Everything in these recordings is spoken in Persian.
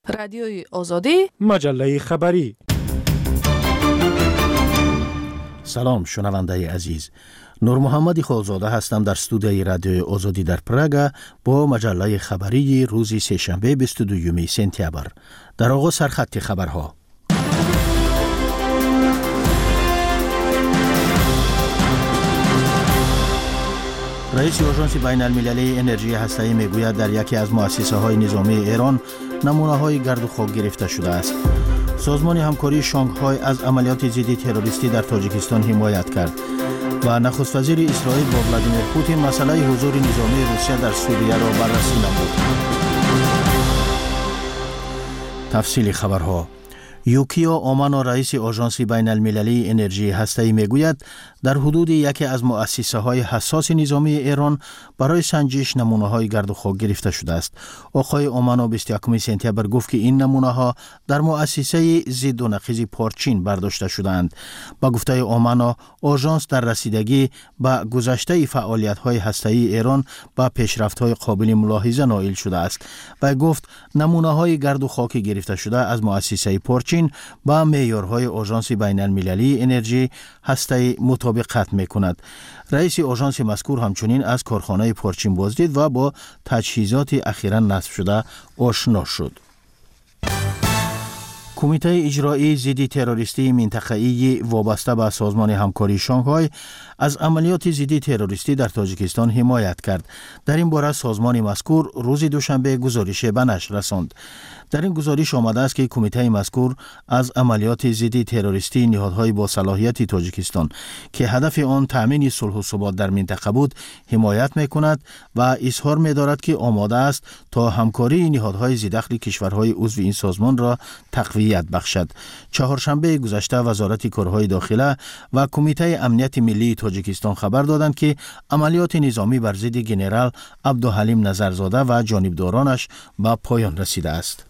رادیوی آزادی، مجله خبری. سلام شنونده عزیز، نور محمد خالزاده هستم در استودیوی رادیوی آزادی در پراگ با مجله خبری روز سه‌شنبه 22 سپتامبر. در آغاز سرخط خبرها. رئیس آژانس بین المللی انرژی هسته‌ای میگوید در یکی از مؤسسه‌های نظامی ایران نمونه‌های گرد و خاک گرفته شده است. سازمان همکاری شانگهای از عملیات ضد تروریستی در تاجیکستان حمایت کرد و نخست وزیر اسرائیل با ولادیمیر پوتین مسئله حضور نظامی روسیه در سوریه را بررسی نمود. تفصیل خبرها. یوکیو اومانو رئیس آژانس بین المللی انرژی هسته‌ای میگوید در حدود یکی از مؤسسه‌های حساس نظامی ایران برای سنجش نمونه‌های گرد و خاک گرفته شده است. آقای اومانو 21 سپتامبر گفت که این نمونه‌ها در مؤسسه ضد و نقیض پارچین برداشته شده‌اند. با گفته اومانو، آژانس در رسیدگی به گذشته فعالیت‌های هسته‌ای ایران با پیشرفت‌های قابل ملاحظه نائل شده است و گفت نمونه‌های گرد و خاک گرفته شده از مؤسسه پارچین با معیارهای آژانس بین المللی انرژی هسته‌ای مطابقت می‌کند. رئیس آژانس مذکور همچنین از کارخانه پارچین بازدید و با تجهیزات اخیراً نصب شده آشنا شد. کمیته اجرایی ضد تروریستی منطقه‌ای وابسته به سازمان همکاری شانگهای از عملیات ضد تروریستی در تاجیکستان حمایت کرد. در این باره سازمان مذکور روز دوشنبه گزارش به نشر رساند. در این گزارش آمده است که کمیته مذکور از عملیات ضد تروریستی نهادهای با صلاحیت تاجیکستان که هدف آن تامین صلح و ثبات در منطقه بود حمایت می‌کند و اظهار می‌دارد که آماده است تا همکاری نهادهای ذی‌دخل کشورهای عضو این سازمان را تقویت بخشد. چهارشنبه گذشته وزارت کارهای داخله و کمیته امنیت ملی تاجیکستان خبر دادند که عملیات نظامی بر ضد ژنرال عبدالحلیم نظرزاده و جانبدارانش به پایان رسیده است.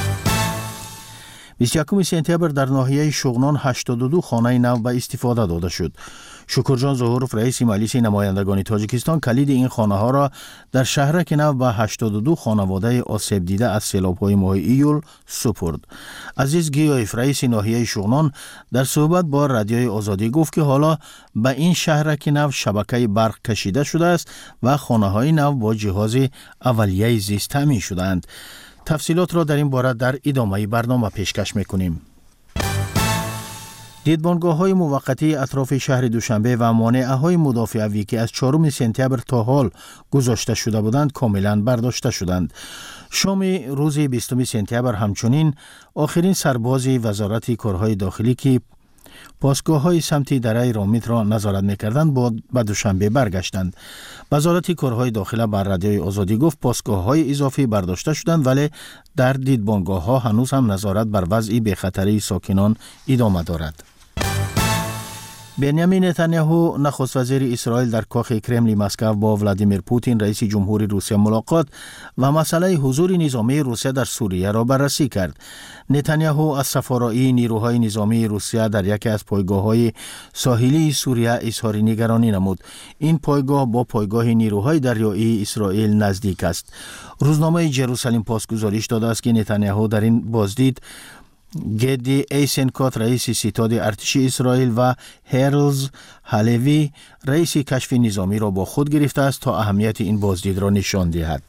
21 سپتامبر در ناحیه شغنان 82 خانه نو به استفاده داده شد. شکرجان ظهوروف رئیس مجلس نمایندگان تاجیکستان کلید این خانه ها را در شهرک نو به 82 خانواده آسیب دیده از سیلاب‌های ماه ایول سپرد. عزیز گیایف رئیس ناحیه شغنان در صحبت با رادیوی آزادی گفت که حالا به این شهرک نو شبکه برق کشیده شده است و خانه های نو با جهاز اولیه زیست تامین شدند. تفصیلات را در این باره در ادامه برنامه پیشکش میکنیم. دیدبانگاه‌های موقتی اطراف شهر دوشنبه و مانعه‌های مدافعوی که از 4 سپتامبر تا حال گذاشته شده بودند کاملا برداشته شدند. شام روز 20 سپتامبر همچنین آخرین سرباز وزارت کارهای داخلی که پاسگاه‌های سمت دره رامید را نظارت می‌کردند به دوشنبه برگشتند. وزارت کارهای داخله بر رادیوی آزادی گفت پاسگاه‌های اضافی برداشته شدند ولی در دیدبانگاه‌ها هنوز هم نظارت بر وضع بی‌خطری ساکنان ادامه دارد. بنیامین نتانیاهو نخست وزیر اسرائیل در کاخ کرملین مسکو با ولادیمیر پوتین رئیس جمهوری روسیه ملاقات و مسئله حضور نظامی روسیه در سوریه را بررسی کرد. نتانیاهو از سفارایی نیروهای نظامی روسیه در یکی از پایگاه‌های ساحلی سوریه اظهار نگرانی نمود. این پایگاه با پایگاه نیروهای دریایی اسرائیل نزدیک است. روزنامه جروسالم پست گزارش داده است که نتانیاهو در این بازدید گدی ایسنکات رئیس ستاد ارتش اسرائیل و هرلز هالوی رئیس کشف نظامی را با خود گرفته است تا اهمیت این بازدید را نشان دهد.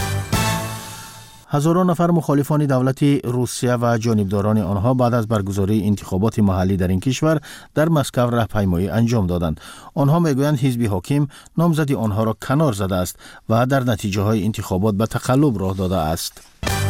هزاران نفر مخالفان دولت روسیه و جانبداران آنها بعد از برگزاری انتخابات محلی در این کشور در مسکو راهپیمایی انجام دادند. آنها میگویند حزب حاکم نامزد آنها را کنار زده است و در نتیجه های انتخابات به تقلب راه داده است.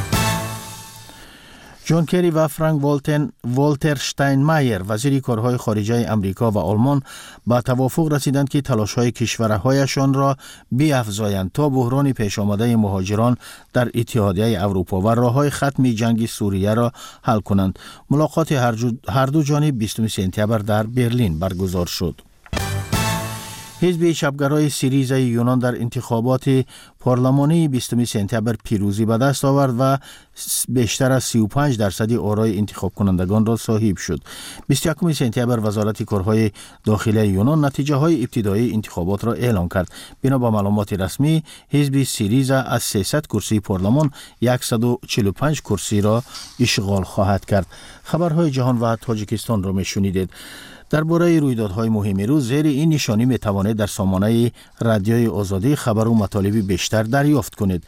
جان کری و فرانک والتر شتاینمایر وزیر کارهای خارجه امریکا و آلمان با توافق رسیدند که تلاش‌های کشورهایشان را بیافزایند تا بحران پیش آمده مهاجران در اتحادیه اروپا و راه‌های ختم جنگ سوریه را حل کنند. ملاقات هر دو جانب 20 سپتامبر در برلین برگزار شد. حزب چپگرای سیریزا یونان در انتخابات پارلمانی 20 سپتامبر پیروزی به دست آورد و بیشتر از 35% آرای انتخاب کنندگان را صاحب شد. 21 سپتامبر وزارت کارهای داخلی یونان نتیجه های ابتدایی انتخابات را اعلام کرد. بنا به معلومات رسمی، حزب سیریزا از 300 کرسی پارلمان 145 کرسی را اشغال خواهد کرد. خبرهای جهان و تاجیکستان را میشنیدید. درباره رویدادهای مهم روز زیر این نشانی میتوانید در سامانه رادیوی آزادی خبر و مطالب بیشتر دریافت کنید.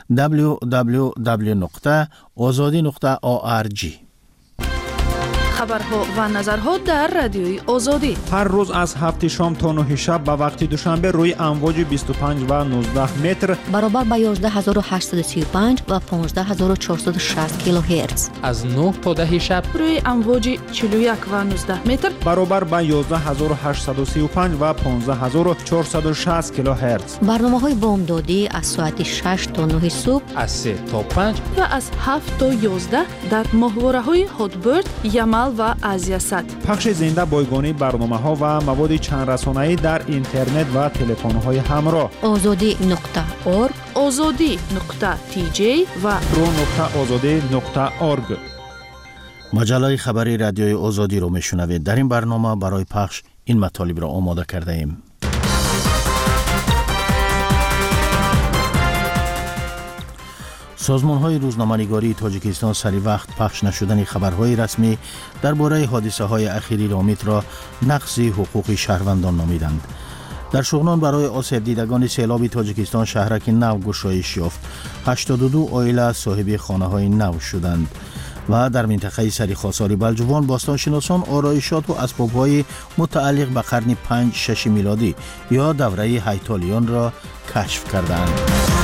www.azadi.org. خبرها و نظرها در رادیوی آزادی هر روز از 7 شام تا 9 شب به وقت دوشنبه روی امواج 25 و 19 متر برابر با 11835 و 15460 کیلوهرتز. از 9 تا 10 شب روی امواج 41 و 19 متر برابر با 11835 و 15460 کیلوهرتز. برنامه‌های بامدادی از ساعت 6 تا 9 صبح، از 3 تا 5 و از 7 تا 11 در ماهواره‌های هاتبرد، یمل و آزیاسات. پخش زنده بایگانی برنامه‌ها و مواد چند رسانه‌ای در اینترنت و تلفن‌های همراه. azadi.org، azadi.tj و pro.azadi.org. مجله خبری رادیوی آزادی رو میشنوید. در این برنامه برای پخش این مطالب را آماده کرده ایم. سازمان‌های روزنامه‌نگاری تاجیکستان سری وقت پخش نشدن خبرهای رسمی درباره حادثه‌های اخیری رامید را نقض حقوق شهروندان نامیدند. در شغنان برای آسیب دیدگان سیلاب تاجیکستان شهرک نو گشایش یافت. 82 عائله صاحب خانه‌های نو شدند. و در منطقه سریخاساری بلجوان باستانشناسان آرایشات و اسباب‌های متعلق به قرن 5-6 میلادی یا دوره هیتالیان را کشف کردند.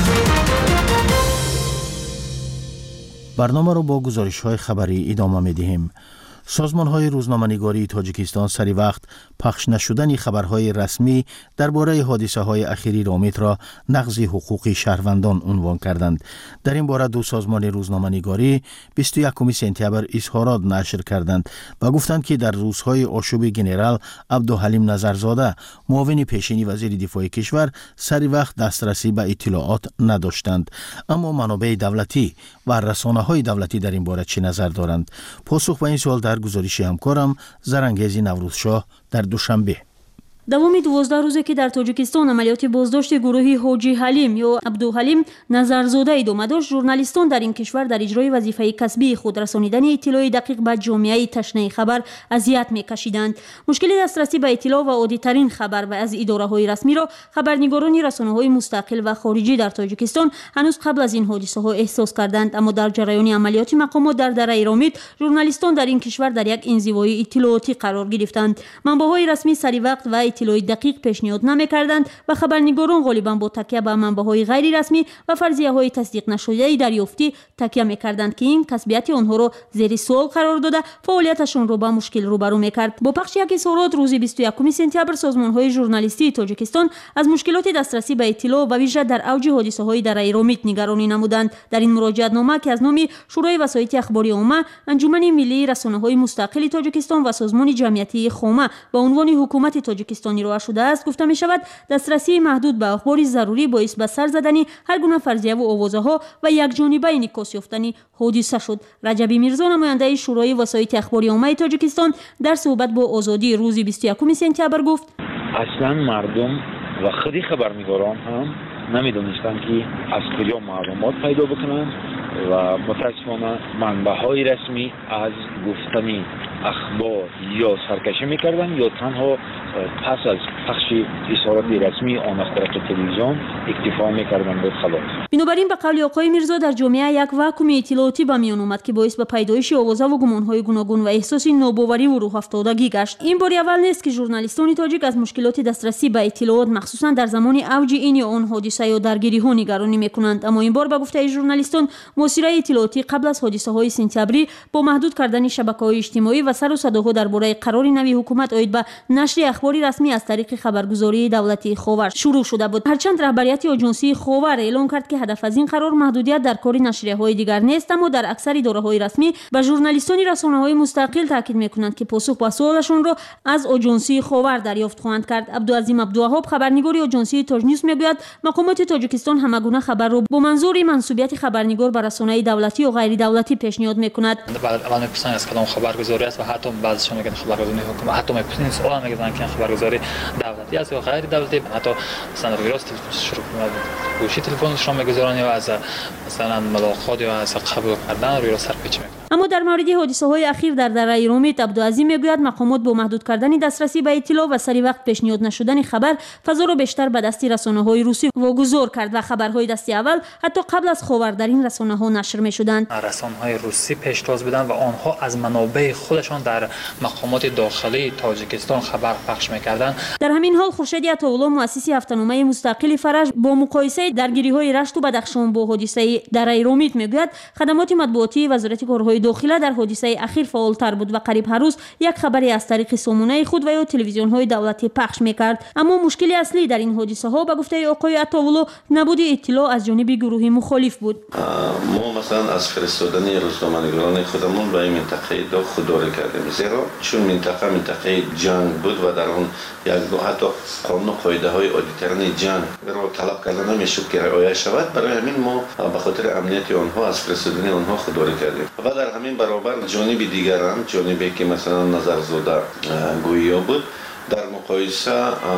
برنامه را با گزارش‌های خبری ادامه می‌دهیم. سازمان‌های روزنامه‌نگاری تاجیکستان سری وقت پخش نشدن خبرهای رسمی درباره حادثه‌های اخیری رامید را نقض حقوق شهروندان عنوان کردند. در این باره دو سازمان روزنامه‌نگاری 21 سپتامبر اظهارات نشر کردند و گفتند که در روزهای آشوب ژنرال عبدالحلیم نظرزاده معاون پیشین وزیر دفاع کشور سری وقت دسترسی به اطلاعات نداشتند. اما منابع دولتی و رسانه‌های دولتی در این باره چه نظر دارند؟ پاسخ به این سوال در گزارش همکارم زرنگیز نوروزشاه در دوشنبه. دوام 12 روزه که در تاجیکستان عملیات بازداشت گروهی حاجی حلیم یا عبدالحلیم نظرزاده ادامه داشت، ژورنالیستان در این کشور در اجرای وظیفه کسبی خود رسانیدن اطلاع دقیق به جامعه تشنه خبر اذیت می‌کشیدند. مشکل دسترسی به اطلاع و عادی‌ترین خبر و از اداره‌های رسمی را خبرنگاران رسانه‌های مستقل و خارجی در تاجیکستان هنوز قبل از این حادثه‌ها احساس کردند. اما در جریان عملیات مقامات در دره رامید، ژورنالیستان در این کشور در یک انزوای اطلاعاتی قرار گرفتند. منبع‌های رسمی سری وقت و اطلاع دقیق پیشنهاد نمی‌کردند و خبرنگاران غالباً با تکیه به منبع‌های غیر رسمی و فرضیه‌های تصدیق نشده دریافتی تکیه می‌کردند که این کسبیت آنها را زیر سوال قرار داده فعالیتشان را با مشکل روبرو می‌کرد. با پخش یک اظهارات روز 21 سپتامبر، سازمان‌های ژورنالیستی تاجیکستان از مشکلات دسترسی به اطلاع و ویژه در اوج حادثه‌های در رامید نگرانی نمودند. در این مراجعتنامه که از نام شورای وسایط اخباری عامه، انجمن ملی رسانه‌های مستقل تاجیکستان و سازمان جمعیتی خامه با عنوان حکومت تاجیکستان ارائه شده است، گفته می شود دسترسی محدود به اخبار ضروری باعث به سر زدن هر گونه فرضیه و آوازه‌ها و یک جانبه انعکاس یافتن حادثه شد. رجبی میرزا، نماینده شورای وسایط اخباری عامه تاجیکستان، در صحبت با آزادی روز 21 سپتامبر گفت: اصلا مردم و خودی خبرنگاران هم نمیدونستند که از کجا معلومات پیدا بکنند و متاسفانه منبع‌های رسمی از گفتن اخبار یا سرکشی میکردن یا تنها پس از پخش اظهارات رسمی آن از طرف تلویزیون اکتفا میکردن به خلاص. بنابراین به قول آقای میرزا در جامعه یک واکوم اطلاعاتی به میان اومد که باعث به پیدایش آوازه و گمانهای گوناگون و احساس ناباوری و روح افتادگی گشت. این بار اول نیست که ژورنالیستان تاجیک از مشکلات دسترسی به اطلاعات مخصوصا در زمان اوج این یا آن حادثه یا درگیری ها نگرانی میکنند. اما این بار به گفته ژورنالیستان، موثریت اطلاعاتی قبل از حادثه های سپتامبری با محدود کردن شبکه‌های اجتماعی و سر و صداها درباره قرار نوی حکومت عاید به نشر اخبار رسمی از طریق طریق خبرگزاری دولتی خاور شروع شده بود. هرچند رهبریت آژانسی خاور اعلام کرد که هدف از این قرار محدودیت در کار نشریه‌های دیگر نیست، اما در اکثر اداره‌های رسمی به ژورنالیستان رسانه‌های مستقل تاکید می‌کنند که پاسخ به سوالشان را از آژانسی خاور دریافت خواهند کرد. عبدالعظیم عبدالوهاب خبرنگار آژانسی تاج نیوز میگوید مقامات تاجیکستان همگونه خبر را با منظور منسوبیت خبرنگار به رسانه‌های دولتی و غیر دولتی پیشنهاد می‌کند. اول می‌پرسن از کدام خبرگزاری است و حتی بعضیشون میگن خبرگزاری حکومت، حتی می‌پرسن سوال می‌کنن که خبرگزاری دولتی است یا غیر دولتی، حتی مثلا راست شروع کنند گوشی تلفنشون می‌گذارن یا از مثلا ملاقات یا از قبول کردن روی را سرپیچ می‌کنن. اما در مورد حادثه‌های اخیر در دره رومیت عبدالعظیم میگوید مقامات با محدود کردن دسترسی به اطلاع و سری وقت پیشنهاد نشدن خبر فضا را بیشتر به دست رسانه‌های روسی واگذار کرد و خبرهای دستی اول حتی قبل از خاور در این رسانه‌ها نشر می‌شدند. رسانه‌های روسی پیشتاز بودند و آنها از منابع خودشان در مقامات داخلی تاجیکستان خبر پخش می‌کردند. در همین حال خورشید عطاالله مؤسس هفته‌نامه مستقل فرج با مقایسه درگیری‌های رشت و بدخشان با حادثه دره رومیت میگوید خدمات مطبوعاتی وزارت کارهای داخله در حادثه اخیر فعالتر بود و قریب هر روز یک خبری از طریق سامانه خود و یا تلویزیون‌های دولتی پخش می‌کرد. اما مشکل اصلی در این حادثه‌ها به گفته آقای عطاالله نبود اطلاع از جانب گروه مخالف بود. ما مثلا از فرستادن روزنامه‌نگاران خودمون به این منطقه خودداری کردیم، زیرا چون منطقه جنگ بود و در اون یک حتی قانون و قاعده‌های عادی‌ترین جنگ را طلب کردن نمی‌شد که رعایت شود. برای همین ما به خاطر امنیت آنها از فرستادن آنها خودداری کردیم و در همین برابر جانب دیگر هم جانبی که مثلا نظرزاده گویا بود در مقایسه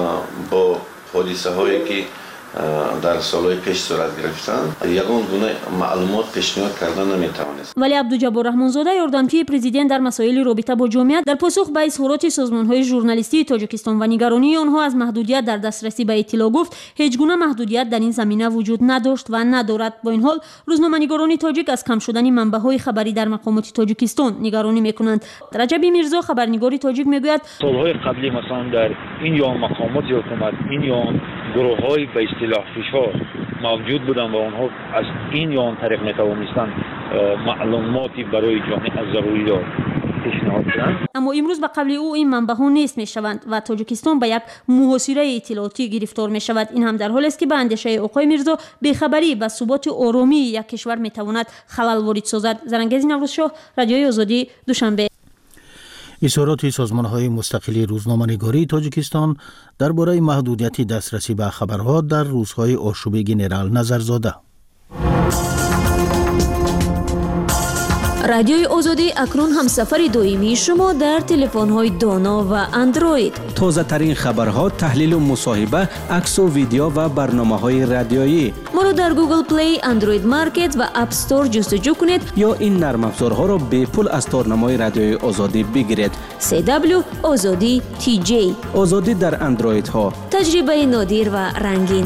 با حادثه هایی که در سالهای پیش صورت گرفتند یگان گونه معلومات پیشنهاد کردن نمیتوانست. ولی عبدالجبار رحمانزاده یاردمچی پرزیدنت در مسائل رابطه با جامعیت در پاسخ به اظهارات سازمان‌های ژورنالیستی تاجیکستان و نگرانی آنها از محدودیت در دسترسی به اطلاع گفت هیچ گونه محدودیت در این زمینه وجود نداشت و ندارد. با این حال روزنامه‌نگاران تاجیک از کم شدن منبع‌های خبری در مقامات تاجیکستان نگرانی می‌کنند. رجب میرزا خبرنگار تاجیک میگوید سال‌های قبلی مثلا در این یا مقامات حکومت این یا گروه‌های به اصطلاح فشار موجود بودند و آنها از این یا آن طریق می‌توانستند معلوماتی برای جامعه از ضروری را پیشنهاد کنند. اما امروز به قبل او این منبع‌ها نیست می‌شوند و تاجیکستان به یک محاصره اطلاعاتی گرفتار می‌شود. این هم در حالی است که به اندیشه آقای میرزا بی‌خبری و ثبات آرامی یک کشور می‌تواند خلل وارد سازد. زرنگیز نوروزشاه، رادیوی آزادی، دوشنبه. اظهارات سازمان‌های مستقل روزنامه‌نگاری تاجیکستان درباره محدودیت دسترسی به خبرها در روزهای آشوب گنرال نظرزاده. رادیوی آزادی اکنون همسفر دائمی شما در تلفن‌های دانا و اندروید. تازه ترین خبرها، تحلیل و مصاحبه، عکس و ویدیو و برنامه‌های رادیویی. ما را در گوگل پلی، اندروید مارکت و اپ استور جستجو کنید یا این نرم افزارها را به پول از تارنمای رادیوی آزادی بگیرید. CW آزادی TJ. آزادی در اندروید ها. تجربه نادر و رنگین.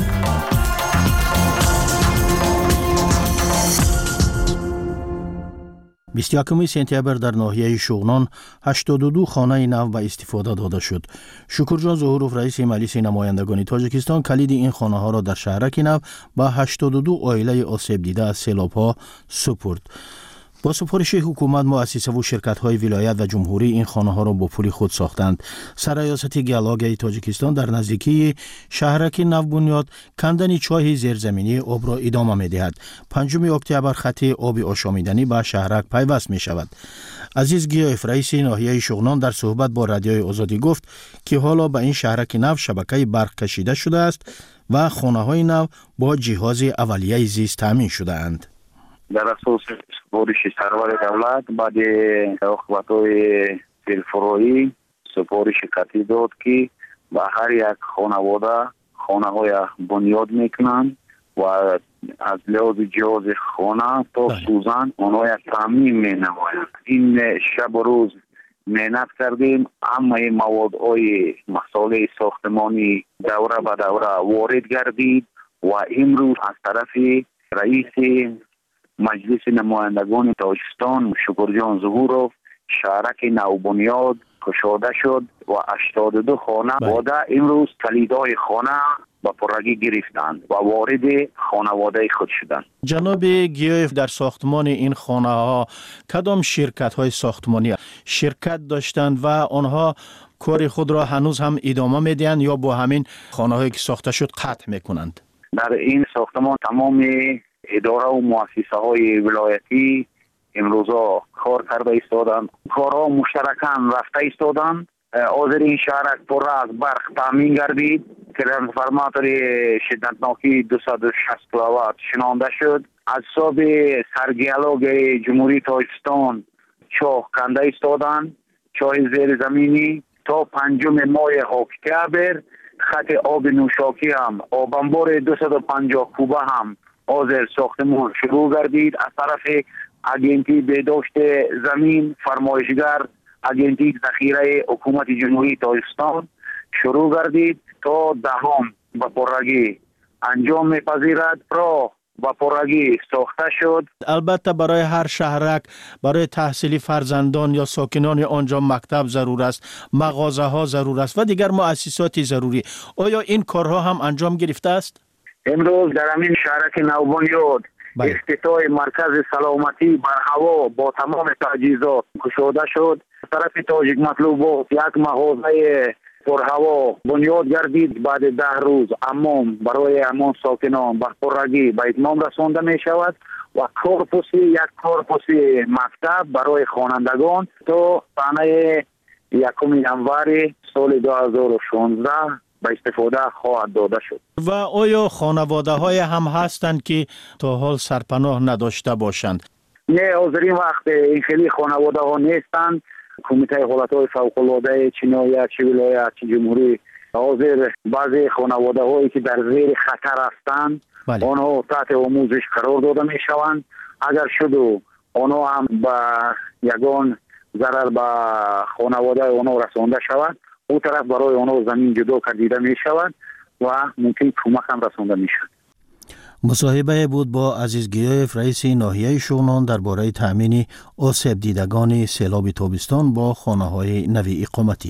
21 سپتامبر در ناحیه شغنان 82 خانه نو به استفاده داده شد. شکرجان ظهورов رئیس مجلس نمایندگان تاجیکستان کلید این خانه ها را در شهرک نو به 82 عائله آسیب دیده از سیلاب ها سپرد. با سفارش حکومت مؤسسه و شرکت های ولایت و جمهوری این خانه ها را با پول خود ساختند. سرریاست گلاگه تاجیکستان در نزدیکی شهرک نو بنیاد کندن چاه زیرزمینی آب را ادامه می دهد. 5 اکتبر خط آب آشامیدنی به شهرک پیوست می شود. عزیز گیایف رئیس ناحیه شغنان در صحبت با رادیوی آزادی گفت که حالا به این شهرک نو شبکه برق کشیده شده است و خانه های نو با جهاز اولیه زیست تامین شده اند. در اساس سفارش سرور دولت بعد اخواتای فیلفرویی سفارش قطعی داد که به هر یک خانواده خانه های بنیاد میکنند و از لحاظ جهاز خانه تا سوزن آنها یک تامین می نمایند. این شب و روز محنت کردیم، همه موادهای مسائل ساختمانی دوره به دوره وارد گردید و امروز از طرف رئیس مجلس نمایندگان تاجیکستان شکرجان ظهورov شهرک نو بنیاد گشاده شد و 82 خانه واده امروز کلیدهای خانه با پرگی گرفتند و وارد خانواده خود شدند. جناب گیایف در ساختمان این خانه ها کدام شرکت های ساختمانی شرکت داشتند و آنها کار خود را هنوز هم ادامه میدهند یا با همین خانه‌هایی که ساخته شد قطع میکنند؟ در این ساختمان تمام اداره و مؤسسه های ولایتی امروزا کار کرده ایستادند. کارها مشترکاً رفته ایستادند. حاضر این شهرک پر از برق تامین گردید. ترانسفورماتور شدتناکی 260 کیلووات شنانده شد. از صوب سرگیالوگ جمهوری تاجیکستان چاه کنده ایستادند. چاه زیر زمینی تا 5 ماه اکتبر خط آب نوشاکی هم آبانبار 250 کوبه هم حاضر ساختمان شروع گردید. از طرف اجنسی بهداشت زمین فرمایشگر اجنسی ذخیره حکومت جمهوری تاجیکستان شروع گردید تا دهم به پرگی انجام میپذیرد. راه و پرگی ساخته شد. البته برای هر شهرک برای تحصیل فرزندان یا ساکنان آنجا مکتب ضرور است، مغازه ها ضرور است و دیگر مؤسساتی ضروری. آیا این کارها هم انجام گرفته است؟ امروز در همین شهرک نوبنیاد افتتاح مرکز سلامتی بر هوا با تمام تجهیزات گشوده شد. طرف تاجیک مطلوبات یک مغازه پر هوا بنیاد گردید. بعد 10 روز حمام برای همان ساکنان به پرگی به اتمام رسانده می شود و یک کورپوسی مکتب برای خوانندگان تا سنه 1 ینوری سال 2016 به استفاده خواهد داده شد. و آیا خانواده های هم هستند که تا حال سرپناه نداشته باشند؟ نه، حاضرین وقت این خیلی خانواده ها نیستند. کمیته حالتهای فوق‌العاده چه ناحیه چه ولایت چه جمهوری حاضر بعضی خانواده هایی که در زیر خطر هستند آنها تحت آموزش قرار داده می شوند. اگر شد و آنها هم به یگان ضرر به خانواده آنها رسانده شود، او طرف برای آنها زمین جدا کردیده می شود و ممکن کمک هم رسانده می شود. مصاحبه بود با عزیز گیایف، رئیس ناحیه شغنان درباره تأمین آسیب دیدگان سیلاب تابستان با خانه‌های نوی اقامتی.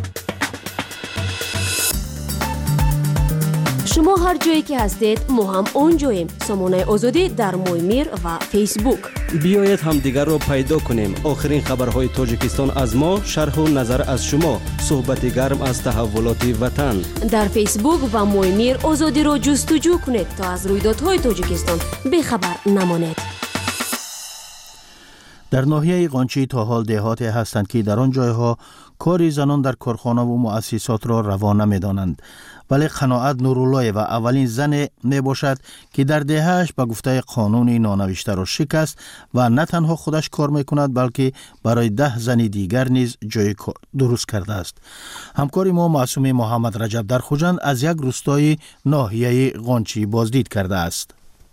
شما هر جایی که هستید ما هم اونجاییم. سامانه آزادی در مویمیر و فیسبوک. بیایید هم دیگر رو پیدا کنیم. آخرین خبرهای تاجیکستان از ما، شرح و نظر از شما، صحبت گرم از تحولات وطن. در فیسبوک و مویمیر آزادی رو جستجو کنید تا از رویدادهای تاجیکستان بخبر نمانید. در ناحیه قانچی تا حال دهاتی هستند که در آن جایها کاری زنان در کارخانه و مؤسسات را روا نمی‌دانند، ولی قناعت نورالله و اولین زن می باشد که در دهه‌اش به گفته قانون نانوشته را شکست و نه تنها خودش کار می‌کند بلکه برای 10 زن دیگر نیز جای کار درست کرده است. همکار ما معصوم محمد رجب در خوجند از یک روستای ناحیه قانچی بازدید کرده است.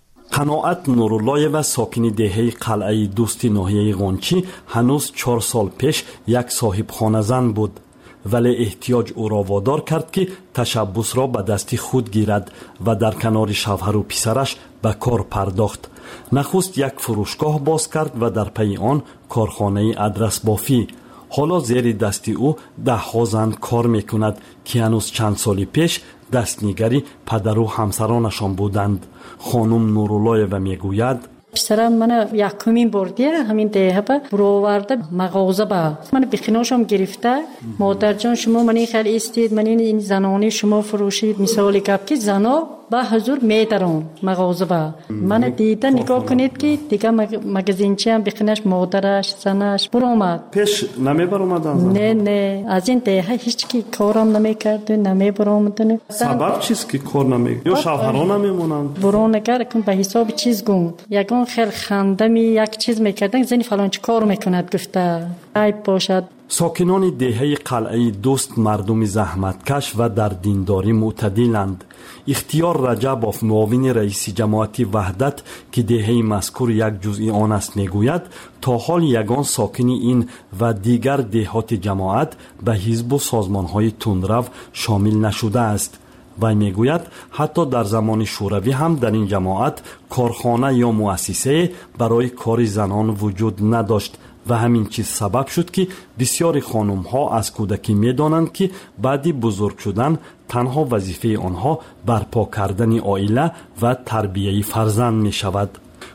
قناعت نورالله و ساکن دهه قلعه دوستی ناحیه قانچی هنوز 4 سال پیش یک صاحب خانه زن بود، ولی احتیاج او را وادار کرد که تشبث را به دست خود گیرد و در کنار شوهر و پسرش به کار پرداخت. نخست یک فروشگاه باز کرد و در پی آن کارخانه ادرس بافی. حالا زیر دست او 10 زن کار میکند که هنوز چند سال پیش دستنیگری پدر و همسرانشان بودند. خانم نورالله و میگوید پسرم من یکمین بردیه همین دهه برآورده مغازه با من بخیناشم گرفته. مادر جان شما منی خیلی استید، من این زنانی شما فروشید، مثال گپ که زنا با حضور میدارن مغازه با من دیده نگاه کنید که دیگه مگزینچی هم بخینش مادرش زنش برآمد. پیش نمی برآمدن؟ نه از این دهه هیچ کی کارم نمیکرد، نمی برآمدن. سبب چیست که کار نمی یا شوهران نمیمونند؟ برونگر کن به حساب چیز گم یگان خیلی خندمی یک چیز میکردن زنی فلان چی کار میکند گفته عیب باشد. ساکنان دهه قلعه دوست مردم زحمتکش و در دینداری معتدلند. اختیار رجبوف معاون رئیس جماعت وحدت که دهه مذکور یک جزئی آن است میگوید تا حال یگان ساکن این و دیگر دهات جماعت به حزب و سازمانهای تندرو شامل نشده است. و میگوید حتی در زمان شوروی هم در این جماعت کارخانه یا مؤسسه برای کار زنان وجود نداشت و همین چیز سبب شد که بسیاری خانم ها از کودکی می دانند که بعدی بزرگ شدن تنها وظیفه آنها برپا کردن عائله و تربیه فرزند می شود.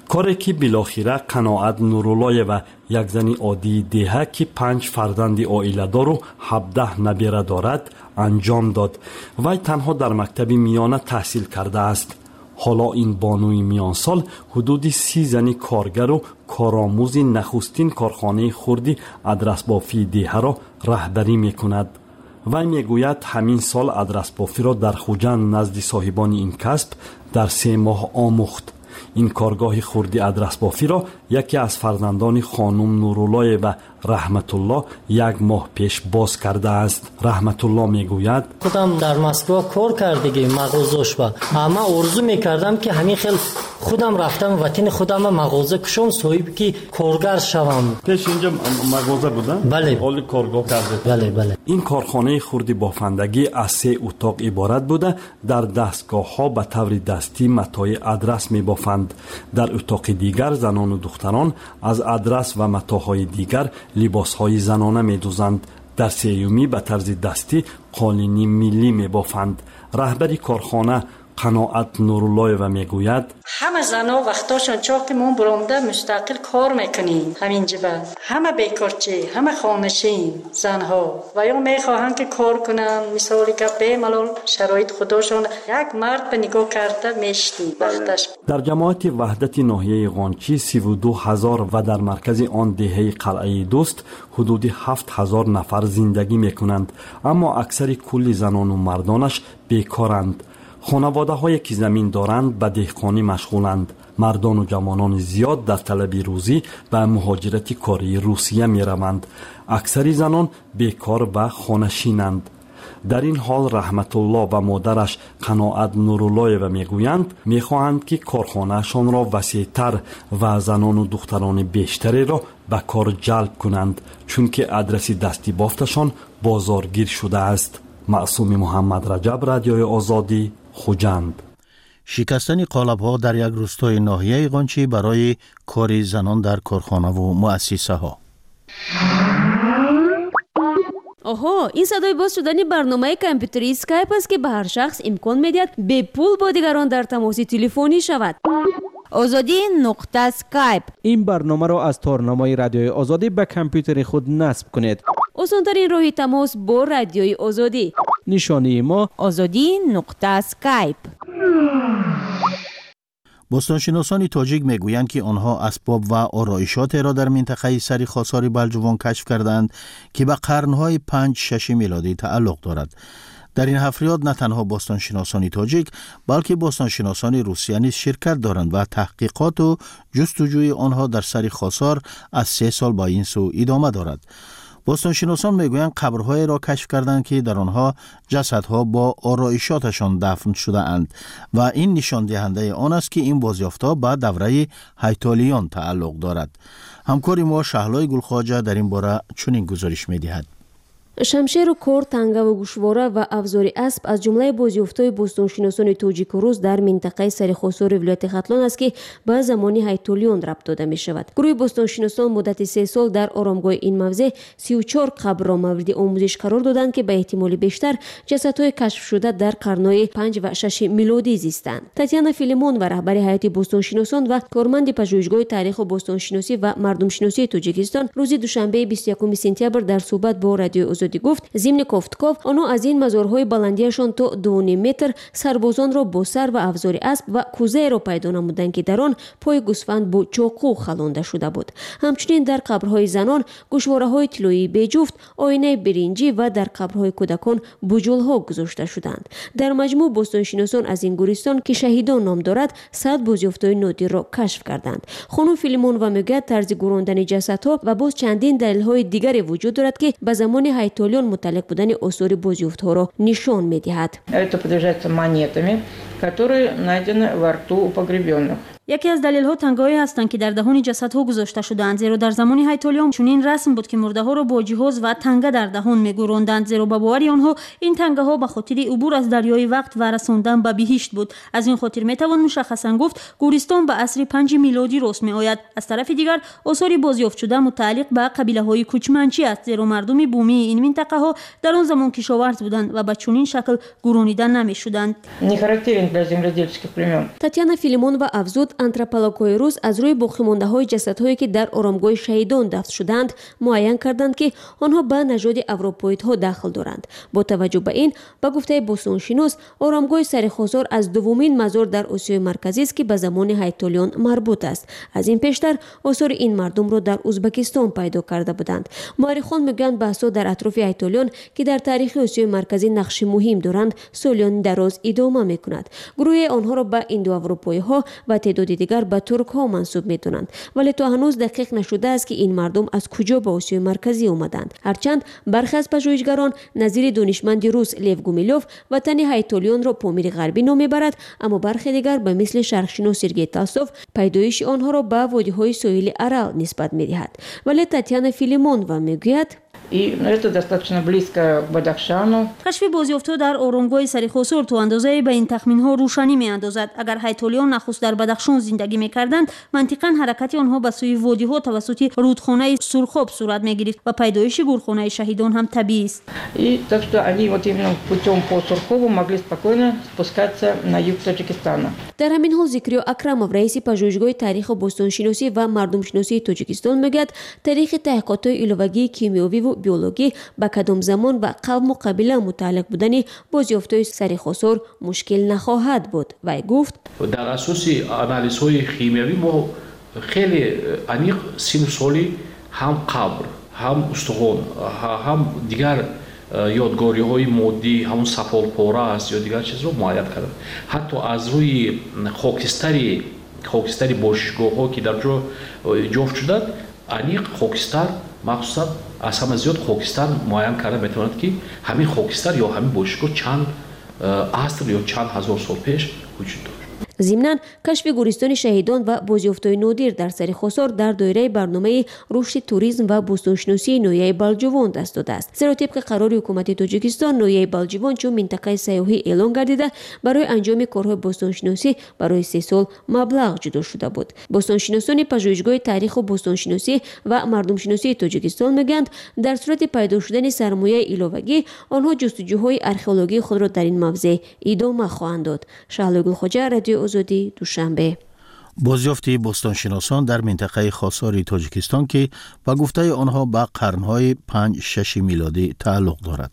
کاری که بالاخره قناعت نورالله و یک زن عادی دهه که 5 فرزند عائله‌دار و 17 نبیره دارد انجام داد. وی تنها در مکتب میانه تحصیل کرده است. حالا این بانوی میان سال حدود 30 زن کارگر و کارآموز نخستین کارخانه خردی آدرس بافی دهه را رهبری میکند. وی میگوید همین آدرس آدرسبافی را در خوجند نزد صاحبان این کسب در 3 ماه آموخت. این کارگاه خردی آدرسبافی را یکی از فرزندان خانم نورالله و رحمت الله 1 ماه پیش باز کرده است. رحمت الله میگوید خودم در مسکو کار کردگی مغازش با اما آرزو میکردم که همین خیلی خودم رفتم وطن خودم مغازه کشم صاحب کی کارگر شوم. پیش اینجا مغازه بودن؟ بله. حال کارگاه کرده. بله. این کارخانه خردی بافندگی از 3 اتاق عبارت بوده. در دستگاه ها به طور دستی متاع آدرس میبافند. در اتاق دیگر زنان و دختران از آدرس و متاعهای دیگر لباسهای زنانه میدوزند. در 3 به طرز دستی قالینی ملی میبافند. رهبری کارخانه قناعت نورالله و میگوید همه زنها وقتاشون چاق که ما برامده مستقل کار میکنیم همینجا همه بیکارچی همه خانشین زنها و یا میخواهند که کار کنن مثالی که به ملال شرایط خودشون یک مرد به نگاه کرده میشتی وقتش. در جماعت وحدت ناحیه قانچی 32,000 و در مرکز آن دهه قلعه دوست حدود 7,000 نفر زندگی میکنند، اما اکثر کل زنان و مردانش بیکارند. خانواده هایی که زمین دارند به دهقانی مشغولند. مردان و جوانان زیاد در طلب روزی و مهاجرت کاری روسیه می روند. اکثر زنان بیکار و خانشینند. در این حال رحمت الله و مادرش قناعت نورالله و میگویند میخواهند که کارخانهشان را وسیع‌تر و زنان و دختران بیشتری را به کار جلب کنند، چون که آدرس دستی بافتشان بازارگیر شده است. معصوم محمد رجب، رادیوی آزادی، خوجند. شکستن قالب‌ها در یک روستای ناحیه قانچی برای کار زنان در کارخانه و مؤسسه ها. آها، این صدای باز شدن برنامه کامپیوتری اسکایپ است که به هر شخص امکان می‌دهد به پول با دیگران در تماس تلفنی شود. آزادی نقطه اسکایپ. این برنامه را از تارنمای رادیوی آزادی به کامپیوتر خود نصب کنید. آسان‌ترین راه تماس با رادیوی آزادی. نشانی ما آزادی نقطه اسکایپ. باستانشناسان تاجیک میگویند که آنها اسباب و آرایشات را در منطقه سری خاصار بلجوان کشف کردند که به قرنهای 5-6 میلادی تعلق دارد. در این حفریات نه تنها باستانشناسان تاجیک بلکه باستانشناسان روسیه نیز شرکت دارند و تحقیقات و جستجوی آنها در سری خاصار از 3 سال با این سو ادامه دارد. باستانشناسان میگویند قبرهای را کشف کردند که در آنها جسدها با آرایشاتشان دفن شده اند و این نشان دهنده آن است که این بازیافت‌ها به دوره هیتالیان تعلق دارد. همکار ما شهلای گلخواجه در این باره چنین گزارش می‌دهد. شمشیر و کور، تنگه و گوشواره و افزار اسب از جمله بازیافت‌های باستانشناسان تاجیک و روس در منطقه سرخاصار ولایت ختلان است که به زمان هیتالیان ربط داده می شود. گروه باستانشناسان مدت 3 سال در آرامگاه این موضع 34 قبر را مورد آموزش قرار دادند که به احتمال بیشتر جسدهای کشف شده در قرن‌های 5 و 6 میلادی زیستند. تاتیانا فیلیمون و رهبر هیئت باستانشناسان و کارمند پژوهشگاه تاریخ و باستانشناسی و مردمشناسی تاجیکستان روز دوشنبه 21 سپتامبر در صحبت با رادیو آزادی گفت ضمن کوفتکوف آنها از این مزارهای بلندیشان تا 2.5 متر سربازان را با سر و افزار اسب و کوزه را پیدا نمودند که در آن پای گوسفند با چاقو خلانده شده بود. همچنین در قبرهای زنان گوشواره‌های طلایی بجفت، آینه برنجی و در قبرهای کودکان بجول‌ها گذاشته شدند. در مجموع باستانشناسان از این گورستان که شهیدان نام دارد 100 بازیافت‌های نادر را کشف کردند. خانم فیلیمون و میگوید طرز گراندن جسدها و باز چندین دلیل‌های دیگری وجود دارد که به زمان هیتالیان متعلق بودن آثار بازیافت‌ها را نشان می‌دهد. Это подтверждается монетами, которые найдены во рту у погребенных. یکی از دلایل تنگه‌ای هستند که در دهان جسدها گذاشته شدند، زیرا در زمان هیتالیان چنین رسم بود که مرده‌ها را با جهاز و تنگه در دهان می‌گذراندند، زیرا به باور آنها این تنگه‌ها به خاطر عبور از دریای وقت و رساندن به بهشت بود. از این خاطر می‌توان مشخصاً گفت گورستان به عصر 5 میلادی راست می‌آید. از طرف دیگر آثار بازیافت شده متعلق به قبیله‌های کوچمنچی است، زیرا مردم بومی این منطقه‌ها در آن زمان کشاورز بودند و به چنین شکل گرانیده نمی‌شدند. Не характерен для земледельческих племен. تاتیانا فیلیمون و افزود антропологҳои рус аз рӯи боқимондаҳои ҷасадҳое ки дар оромгоҳи шаҳидон дафн шуданд муайян карданд ки онҳо ба нажоди авропоидҳо дахл доранд. бо таваҷҷӯҳ ба ин ба гуфтаи бостоншинос оромгоҳи сари хосор аз дуввумин мазор дар осиёи марказист ки ба замони ҳайтолиён марбут аст. аз ин пештар осори ин мардумро дар узбекистон пайдо карда буданд. муаррихон мегӯянд баҳсҳо дар атрофи ҳайтолиён ки дар таърихи осиёи марказӣ нақши муҳим доранд солиёни дароз идома мекунад. гурӯҳе онҳоро ба индоаврупоиҳо ва теъдоди дигар ба туркҳо мансуб медонанд, вале то ҳанӯз дақиқ нашудааст ки ин мардум аз куҷо ба осиёи марказӣ омаданд. ҳарчанд бархе аз пажӯҳишгарон назири донишманди рус лев гумилёв ватани ҳайтолиёнро помири ғарбӣ ном мебарад, аммо бархе дигар ба мисли шарқшинос Сергей Толстов пайдоиши онҳоро ба водиҳои соҳили Арал нисбат медиҳад. вале Татьяна Филимонова мегӯяд: И это достаточно близко к Бадахшану. кашфи бозёфтҳо дар оромгоҳи сари хосор то андозае ба ин тахминҳо рӯшанӣ меандозад. агар ҳайтолиён нахуст дар Бадахшон зиндагӣ мекарданд, мантиқан ҳаракати онҳо ба сӯи водиҳо тавассути рудхонаи Сурхоб сурат мегирифт ва пайдоиши гурхонаи шаҳидон ҳам табиист. И так что они вот именно путем по Сурхову могли спокойно спускаться на юг Таджикистана. дар ҳамин ҳол Зикриё Акрамов, раиси пажӯҳишгоҳи таъриху бостоншиносӣ ва мардумшиносии Тоҷикистон мегӯяд, таърихи таҳқиқотҳои иловагии кимиёвиву биологӣ ба кадом замон ва қавму қабила мутааллиқ будани бозёфтҳои сари хосор мушкил нахоҳад буд. вай гуфт: дар асоси анализҳои химиявӣ мо хеле аниқ сину соли ҳам қабр, ҳам устухон, ҳам дигар ёдгориҳои моддӣ, ҳамон сафолпора аст ё дигар чизро муайян кардем. ҳатто аз рӯи хокистари бошишгоҳҳо ки дар ҷо ҷофт шуданд, аниқ хокистар махсусан аз ҳама зиёд хокистар муайян карда метавонад ки ҳамин хокистар ё ҳамин бошишгоҳ чанд аср ё чанд ҳазор сол пеш вуҷуд дошт. зимнан кашфи гӯристони шаҳидон ва бозёфтҳои нодир дар сари хосор дар доираи барномаи рушди туризм ва бӯстоншиносии ноҳияи Балҷувон даст додааст. зеро тибқи қарори ҳукумати Тоҷикистон ноҳияи Балҷувон чун минтақаи сайёҳӣ эълон гардида барои анҷоми корҳои бӯстоншиносӣ барои 3 сол маблағ ҷудо шуда буд. бӯстоншиносони пажӯҳишгоҳи таъриху бӯстоншиносӣ ва мардумшиносии Тоҷикистон мегӯянд, дар сурати пайдо шудани сармояи иловагӣ онҳо ҷустуҷӯҳои археологии худро дар ин мавзеъ идома хоҳанд дод. Шаҳлои Гулхоҷа, Радиои Озодӣ, Душанбе. бозёфти бостоншиносон дар минтақаи хосори Тоҷикистон ки ба гуфтаи онҳо ба қарнҳои 5-6 милодӣ тааллуқ дорад.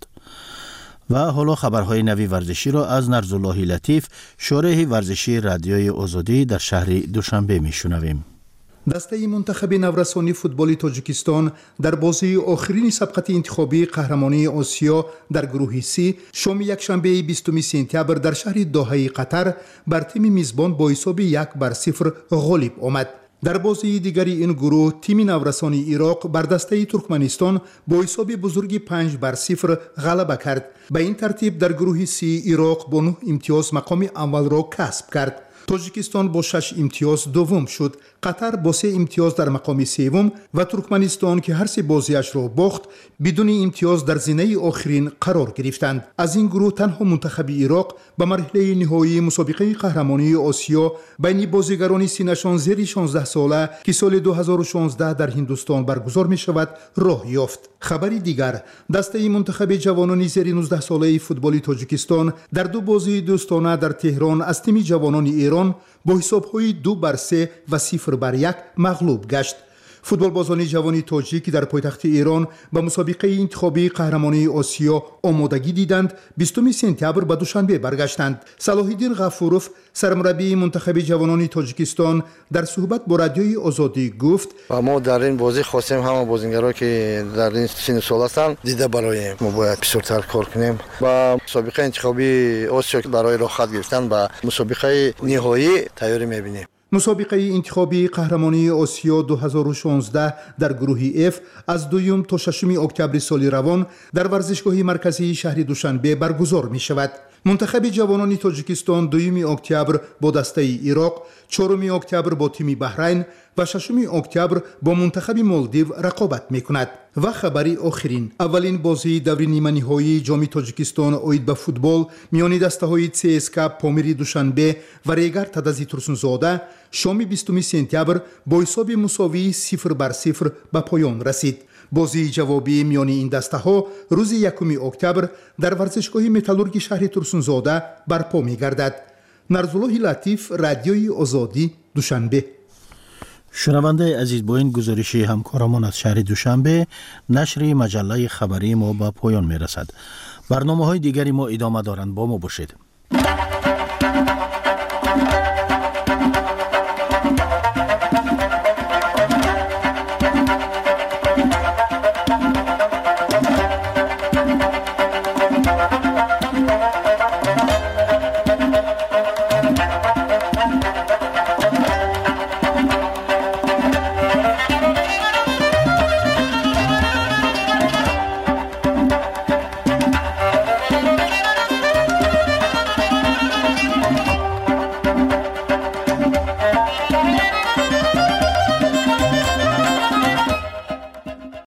ва ҳоло хабарҳои нави варзиширо аз Нарзуллоҳи Латиф, шореҳи варзишии Радиои Озодӣ дар шаҳри Душанбе мешунавем. дастаи мунтахаби наврасони футболи Тоҷикистон дар бозии охирини сабқати интихобии қаҳрамонии Осиё дар гурӯҳи С шоми якшанбеи 20 сентябр дар шаҳри Доҳаи Қатар бар тими мизбон бо ҳисоби 1-0 ғолиб омад. дар бозии дигари ин гурӯҳ тими наврасони Ироқ бар дастаи Туркманистон бо ҳисоби бузурги 5-0 ғалаба кард. ба ин тартиб дар гурӯҳи С Ироқ бо 9 имтиёз мақоми аввалро касб кард. Тоҷикистон бо 6 имтиёз дуввум шуд, Қатар бо 3 имтиёз дар мақоми севум ва Туркманистон ки ҳар се бозиашро бохт бидуни имтиёз дар зинаи охирин қарор гирифтанд. аз ин гурӯҳ танҳо мунтахаби Ироқ ба марҳилаи ниҳоии мусобиқаи қаҳрамонии Осиё байни бозигарони синашон зери 16 сола ки соли 2016 дар Ҳиндустон баргузор мешавад роҳ ёфт. хабари дигар, дастаи мунтахаби ҷавонони зери 19 солаи футболи Тоҷикистон дар ду бозии дӯстона дар Теҳрон аз тими ҷавонони Эрон бо ҳисобҳои 2-3 ва 0-1 мағлуб гашт. футболбозони ҷавони тоҷик дар пойтахти Эрон ба мусобиқаи интихобии қаҳрамонии Осиё омодагӣ диданд. 20 сентябр ба Душанбе баргаштанд. Салоҳиддин Ғафуров, сармураббии мунтахаби ҷавонони Тоҷикистон, дар суҳбат бо Радиои Озодӣ гуфт: мо дар ин бозӣ хостем ҳама бозингаро ки дар ин сину сол ҳастанд дида бароем. мо бояд бисёртар кор кунем ба мусобиқаи интихобии Осиё барои рохат гирифтан ба мусобиқаи ниҳоӣ тайёрӣ мебинем. мусобиқаи интихобии қаҳрамонии Осиё 2016 дар гурӯҳи F аз 2 то 6 октябри соли равон дар варзишгоҳи марказии шаҳри Душанбе баргузор мешавад. мунтахаби ҷавонони Тоҷикистон 2 октябр бо дастаи Ироқ, 4 октябр бо тими Баҳрайн ва 6 октябр бо мунтахаби Молдив рақобат мекунад. ва хабари охирин, аввалин бозии даври ниманиҳоии ҷоми Тоҷикистон оид ба футбол миёни дастаҳои ЦСКА Помири Душанбе ва Регар Тадази Турсунзода шоми 20 сентябр бо ҳисоби мусовии 0-0 ба поён расид. бозии ҷавобии миёни ин дастаҳо рӯзи 1 октябр дар варзишгоҳи Металлурги шаҳри Турсунзода барпо мегардад. Нарзуллоҳи Латиф, Радиои Озодӣ, دوشنبه. شنونده عزیز، با این گزارشی همکارمان از شهر دوشنبه نشر مجله خبری ما به پایان می رسد. برنامه های دیگری ما ادامه دارند، با ما باشید.